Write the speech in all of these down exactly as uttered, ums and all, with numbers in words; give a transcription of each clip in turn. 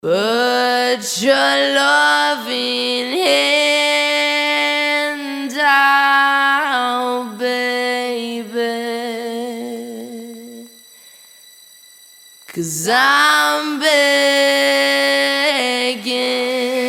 Put your loving hand out, baby, 'cause I'm begging.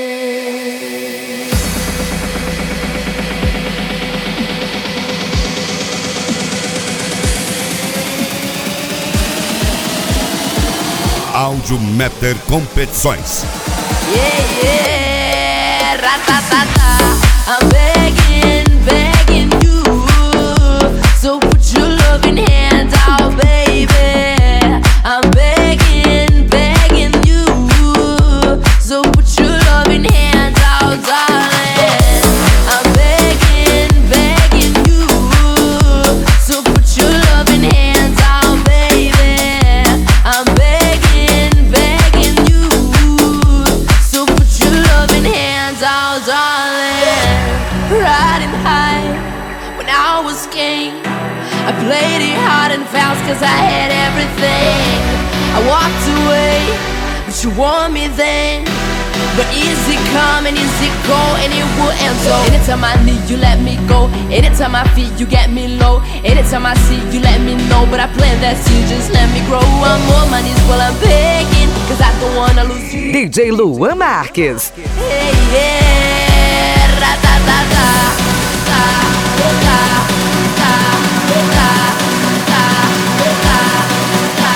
Audiometer Competições. Yeah, yeah, ra-ta-ta-ta. I'm begging, begging you, so put your loving hand out, baby. I'm begging, begging you, so put your loving hand out, darling. I'm begging, begging you, so put your loving hands out, baby. I'm begging, begging you, so put your loving hands out, darling. Riding high when I was king, I played it hard and fast 'cause I had everything. I walked away, but you want me then. But easy come and easy go, and it will end so. Anytime I need you, let me go. Anytime I feel you, get me low. Anytime I see you, let me know. But I plant that seed, just let me grow. I'm on my knees while I'm begging, 'cause I don't wanna lose you. D J Luan Marques. Hey, yeah, ra-ta-ta-ta, ta, ta, ta, ta, ta, ta, ta, ta.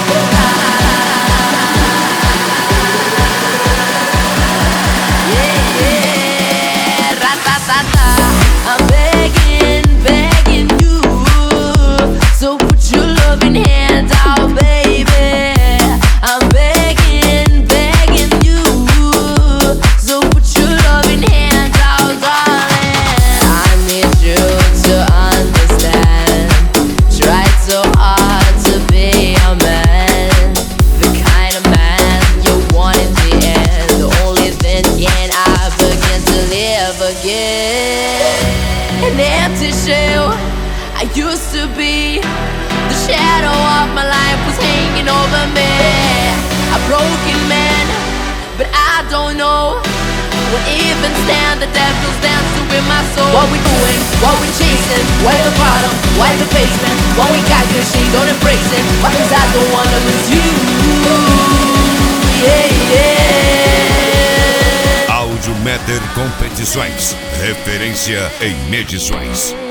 Yeah, yeah, ra-ta-ta-ta. I'm begging, begging you, so put your loving hand out, baby. I'm begging, begging you, so put your loving hand out, darling. I need you to understand. Tried so hard to be a man, the kind of man you want in the end. Only then can I begin to live again. An empty shell I used to be, the shadow of my life was hanging over me. A broken man, but I don't know what even stand. The devil's dancing with my soul. What we doing? What we chasing? Why the bottom? Why the basement? What we got good, she don't embrace it. Why? 'Cause I don't wanna lose you. Yeah, yeah. Audiometer Competições. Referência em medições.